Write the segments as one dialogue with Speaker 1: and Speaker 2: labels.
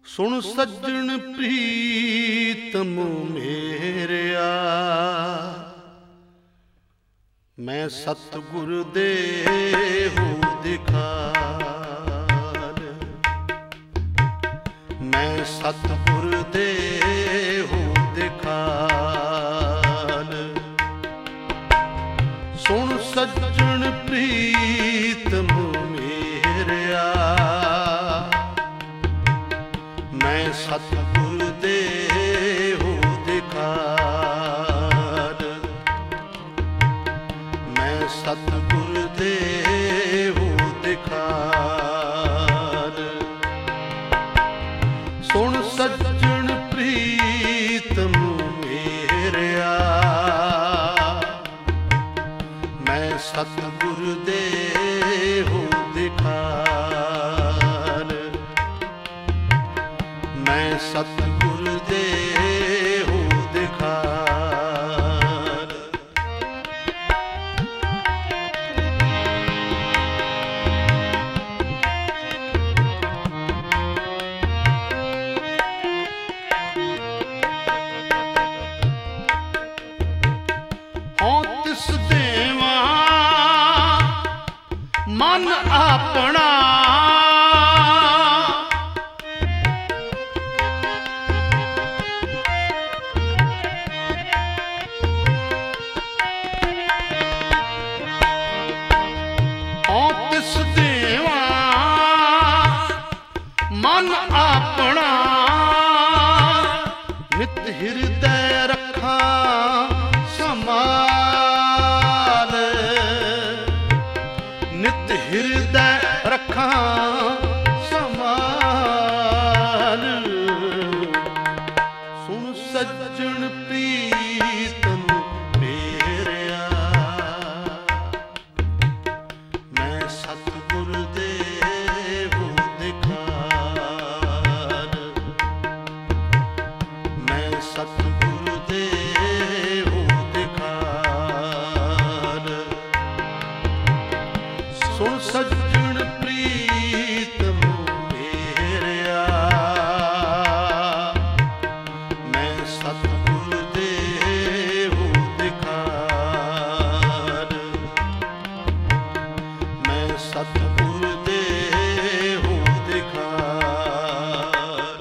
Speaker 1: ਸੁਣ ਸੱਜਣ ਪ੍ਰੀਤਮ ਮੇਰਿਆ, ਮੈਂ ਸਤਿਗੁਰ ਦੇਹੁ ਦਿਖਾਲ, ਮੈਂ ਸਤਿਗੁਰ ਦੇਹੁ ਦਿਖਾਲ। ਸੁਣ ਸੱਜਣ ਪ੍ਰੀਤਮ ਮੇਰਿਆ, ਮੈਂ ਸਤਿਗੁਰ ਦੇਹੁ ਦਿਖਾਲ, ਮੈਂ ਸਤਿਗੁਰ ਦੇਹੁ ਦਿਖਾਲ। ਸੁਣ ਸੱਜਣ ਪ੍ਰੀਤਮ ਮੇਰਿਆ, ਮੈਂ ਸਤਿਗੁਰ ਦੇਹੁ ਦਿਖਾਲ, ਮੈਂ ਸਤਿਗੁਰ ਦੇਹੁ ਦਿਖਾਲ। ਹਉ ਤਿਸ ਦੇਵਾ ਮਨ ਆਪਣਾ, ਹਉ ਤਿਸ ਦੇਵਾ ਮਨ ਆਪਣਾ। ਨਿਤ ਹਿਰਦੈ ਰੱਖਾਂ ਸਮਾਲ, ਨਿਤ ਹਿਰਦੈ ਰੱਖਾਂ ਸਮਾਲ। ਸੁਣ ਸੱਜਣ ਪ੍ਰੀਤਮ ਮੇਰਿਆ, ਮੈਂ ਸਤਿਗੁਰ ਦੇਹੁ ਦਿਖਾਲ, ਮੈਂ ਸਤਿਗੁਰ ਦੇਹੁ ਦਿਖਾਲ। ਸੁਣ ਸੱਜਣ ਪ੍ਰੀਤਮ ਮੇਰਿਆ, ਮੈਂ ਸਤਿਗੁਰ ਦੇਹੁ ਦਿਖਾਲ, ਮੈਂ ਸਤਿਗੁਰ ਦੇਹੁ ਦਿਖਾਲ।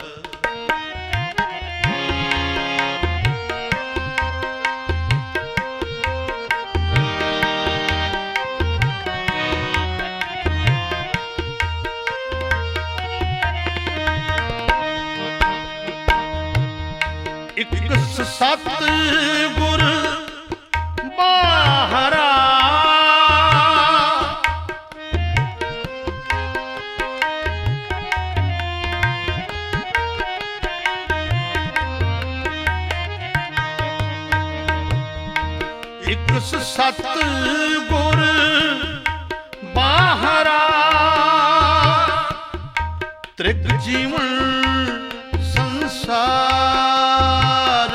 Speaker 1: ਇਕ ਸਤਿਗੁਰ ਬਾਹਰਾ, ਇਕ ਸਤਿਗੁਰ ਬਾਹਰਾ। ਤ੍ਰਿਗ ਜੀਵਨ ਸੰਸਾਰ,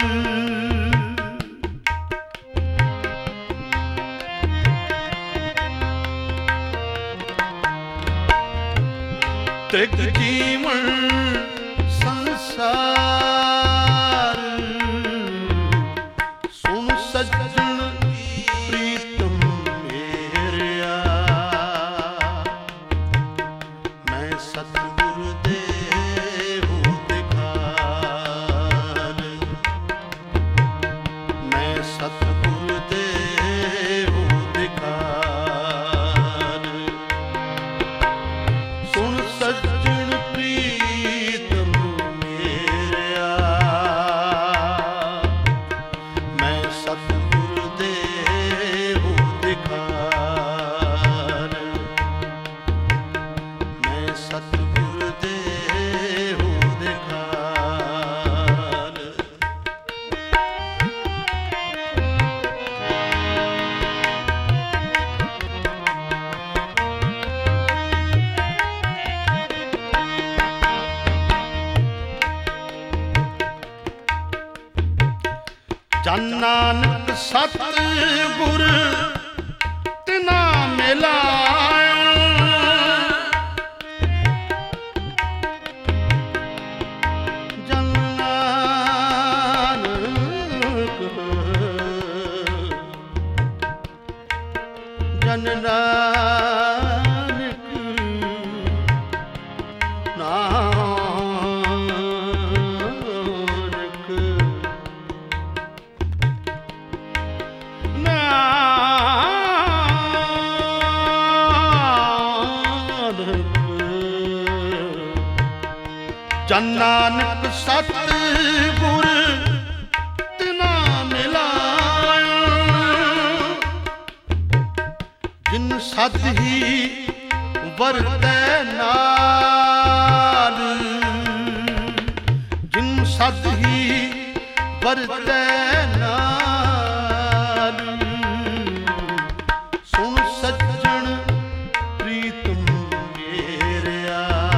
Speaker 1: ਤ੍ਰਿਗ ਜੀਵਨ ਸੰਸਾਰ। ਸੁਣ ਸੱਜਣ ਪ੍ਰੀਤਮ ਮੇਰਿਆ, ਮੈਂ ਸਤਿਗੁਰ ਦੇਹੁ ਦਿਖਾਲ, ਮੈਂ ਸਤਿਗੁਰ ਦੇਹੁ ਦਿਖਾਲ। ਸੁਣ ਸੱਜਣ ਪ੍ਰੀਤਮ ਮੇਰਿਆ, ਮੈਂ ਸਤਿਗੁਰ ਦੇਹੁ ਦਿਖਾਲ, ਮੈਂ ਸਤਿਗੁਰ ਦੇਹੁ ਦਿਖਾਲ। ਜਨ ਨਾਨਕ ਸਤਿਗੁਰ ਤਿਨਾ ਮਿਲਾਇਆ, ਜਨ ਨਾਨਕ ਸਤਿਗੁਰ ਤਿਨਾ ਮਿਲਾਇਆ, ਜਿਨ ਸਦ ਹੀ ਵਰਤੈ ਨਾਲ, ਜਿਨ ਸਦ ਹੀ ਵਰਤੈ ਨਾਲ। ਸੁਣ ਸੱਜਣ ਪ੍ਰੀਤਮ ਮੇਰਿਆ,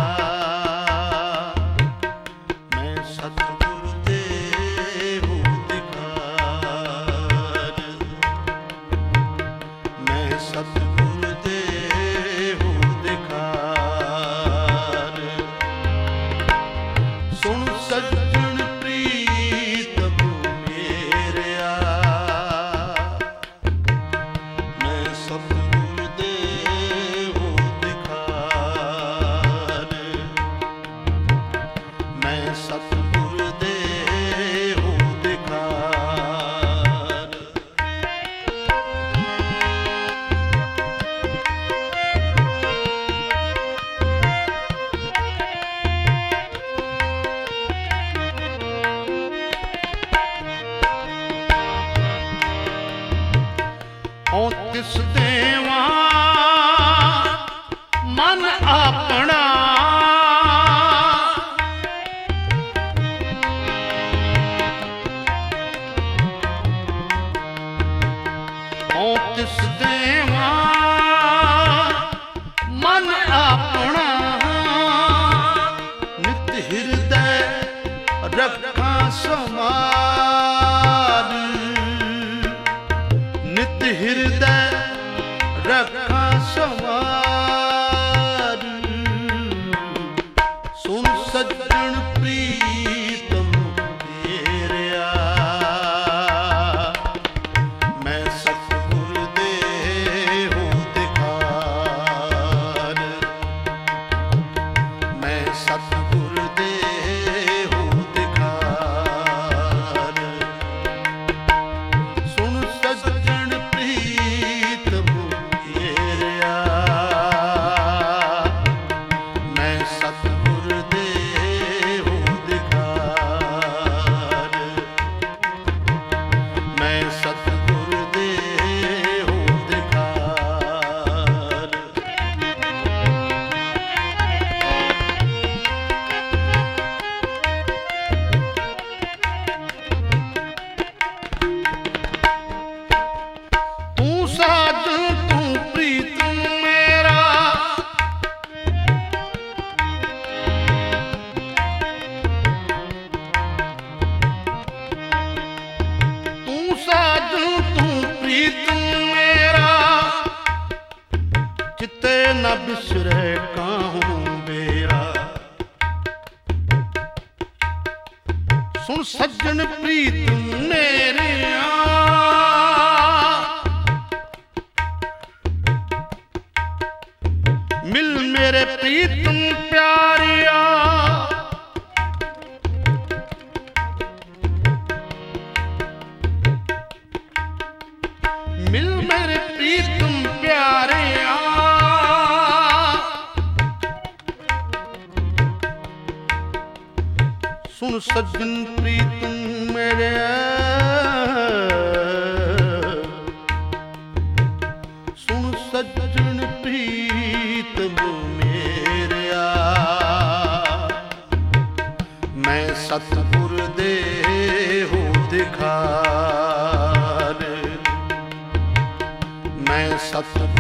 Speaker 1: ਮੈਂ ਸਤਿਗੁਰ ਦੇਹੁ ਦਿਖਾਰ, ਮੈਂ ਸਤਿਗੁਰ ਦੇਹੁ ਦਿਖਾਰ। ਸੁਣ ਸੱਜਣ ਪ੍ਰੀਤਮ ਮੇਰਿਆ, ਮੈਂ ਸਤਿਗੁਰ ਦੇਹੁ ਦਿਖਾਰ, ਮੈਂ ਸਤਿਗੁਰ ਦੇਹੁ ਦਿਖਾਰ। ਓ ਤਿਸ ਦੇਵਾ ਮਨ ਆਪਣਾ, ਓ ਤਿਸ ਦੇਵਾ ਮਨ ਆਪਣਾ, ਨਿਤ ਹਿਰਦੈ ਰੱਖਾਂ ਸਮਾਰ, ਨਿਤ ਹਿਰਦੈ ਰੱਖਾਂ ਸਮਾਰ। ਸੁਣ ਸੱਜਣ ਪ੍ਰੀਤਮ ਮੇਰਿਆ, ਮੈਂ ਸਤਿਗੁਰ ਦੇਹੁ ਦਿਖਾਰ, ਮੈਂ ਸਤਿਗੁਰ ਦੇਹੁ ਦਿਖਾਰ। ਸੁਣ ਸੱਜਣ ਪ੍ਰੀਤਮ ਮੇਰਿਆ, ਮੈਂ ਸਤਿਗੁਰ ਦੇਹੁ ਦਿਖਾਰ, ਮੈਂ ਸਤਿਗੁਰ ਦੇਹੁ ਦਿਖਾਰ। ਤੂੰ ਸਾਜਨ ਤੂੰ ਪ੍ਰੀਤਮ ਮੇਰਾ, ਤੂੰ ਸਾਜਨ ਤੂੰ ਪ੍ਰੀਤਮ ਮੇਰਾ, ਚਿੱਤੇ ਨ ਬਿਸਰੈ ਕਾਹੂ ਮੇਰਾ। ਸੁਣ ਸੱਜਣ ਪ੍ਰੀਤਮ ਮੇਰਿਆ, ਮਿਲ ਮੇਰੇ ਪ੍ਰੀਤਮ ਪਿਆਰਿਆ, ਮਿਲ ਮੇਰੇ ਪ੍ਰੀਤਮ ਪਿਆਰਿਆ। ਸੁਣ ਸੱਜਣ ਪ੍ਰੀਤਮ ਮੇਰਿਆ, ਸੁਣ ਸੱਜਣ ਪ੍ਰੀਤਮ ਮੇਰਿਆ, ਮੈਂ ਸਤਿਗੁਰ ਦੇਹੁ ਦਿਖਾਰ, ਮੈਂ ਸਤਿਗੁਰ